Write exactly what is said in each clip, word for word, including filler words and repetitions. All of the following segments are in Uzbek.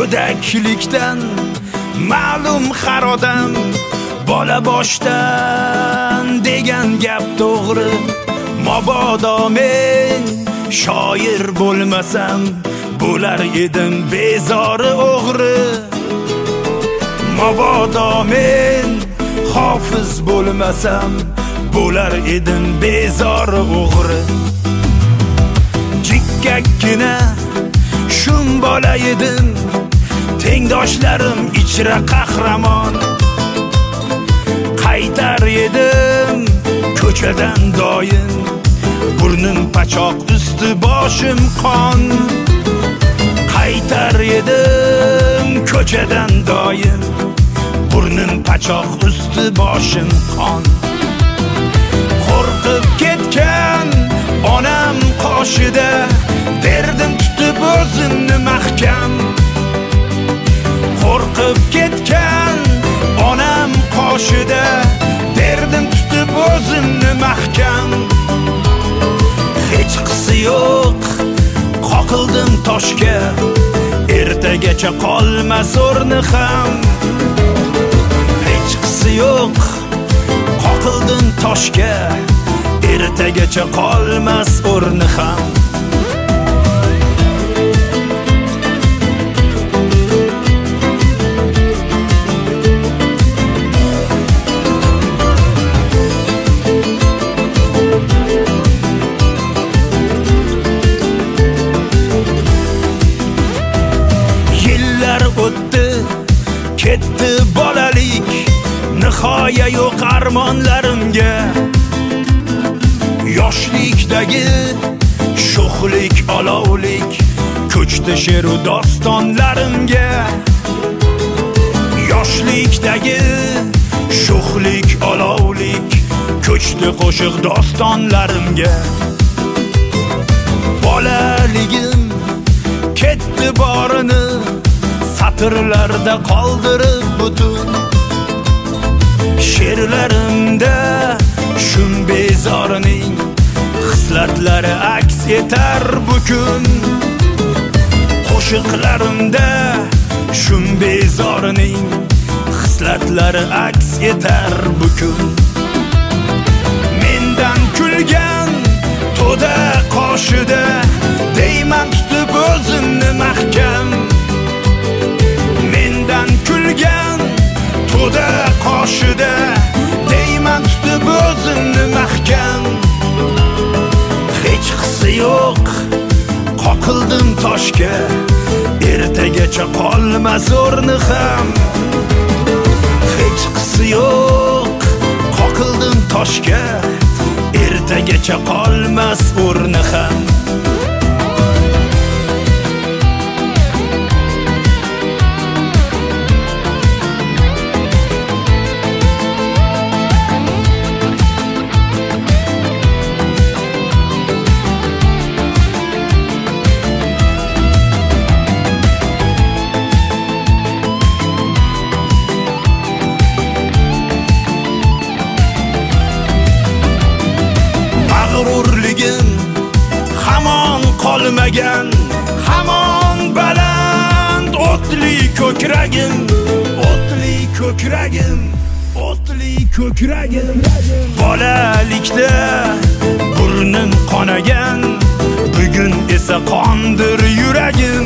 go'daklikdan ma'lum xarodam, bola boshdan degan gap to'g'ri. Mabodo men shoir bo'lmasam, bo'lar edim bezori o'g'ri. Mabodo men hofiz bo'lmasam, bo'lar edim bezori o'g'ri. Jikkakkina shum bola edim, tengdoshlarim ichra qahramon. Qaytar edim ko'chadan doim, burnim pachoq, usti boshim qon. Qaytar edim ko'chadan doim, burnim pachoq, usti boshim qon. Qo'rqib ketgan onam qoshida, derdim tutib o'zimni mahkam. Qo'rqib ketgan onam qoshida, derdim tutib o'zimni mahkam. Hech qisi yo'q, qoqildim toshga, ertagacha qolmas o'rni ham. Hech qisi yo'q, qoqildim toshga, ertagacha qolmas o'rni ham. Ketdi bolalik, nihoya yo'q armonlarimga. Yoshlikdagi sho'xlik, olovlik ko'chdi she'ru dostonlarimga. Yoshlikdagi sho'xlik, olovlik ko'chdi qo'shiq dostonlarimga. Bolaligim ketdi borini, satırlarda qoldirib butun. She'rlarimda shum bezorining hislatlari aks etar bugun. Qo'shiqlarimda shum bezorining hislatlari aks etar bugun. Mendan kulgan to'da qoshida, deyman tutib o'zimni mahkam. Kulgan to'da qoshida, deyman tutib o'zimni mahkam. Hech qisi yo'q, qoqildim toshga, ertagacha qolmas o'rni ham. Hech qisi yo'q, qoqildim toshga, ertagacha qolmas o'rni ham. Mag'rurligim hamon qolmagan, hamon baland o'tli ko'kragim, o'tli ko'kragim, o'tli ko'kragim. Bolalikda burnim qonagan, bugun esa qondir yuragim.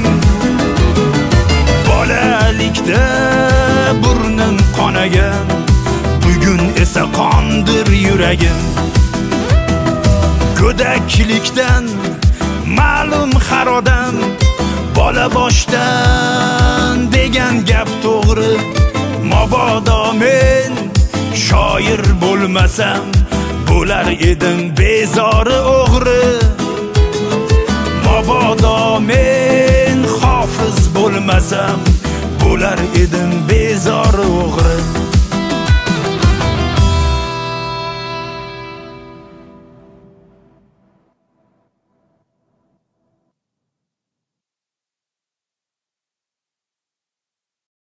Bolalikda burnim qonagan, bugun esa qondir yuragim. Go'daklikdan ma'lum xarodam, bola boshdan degan gap to'g'ri. Mabodo men shoir bo'lmasam, bo'lar edim bezori o'g'ri. Mabodo men hofiz bo'lmasam, bo'lar edim bezori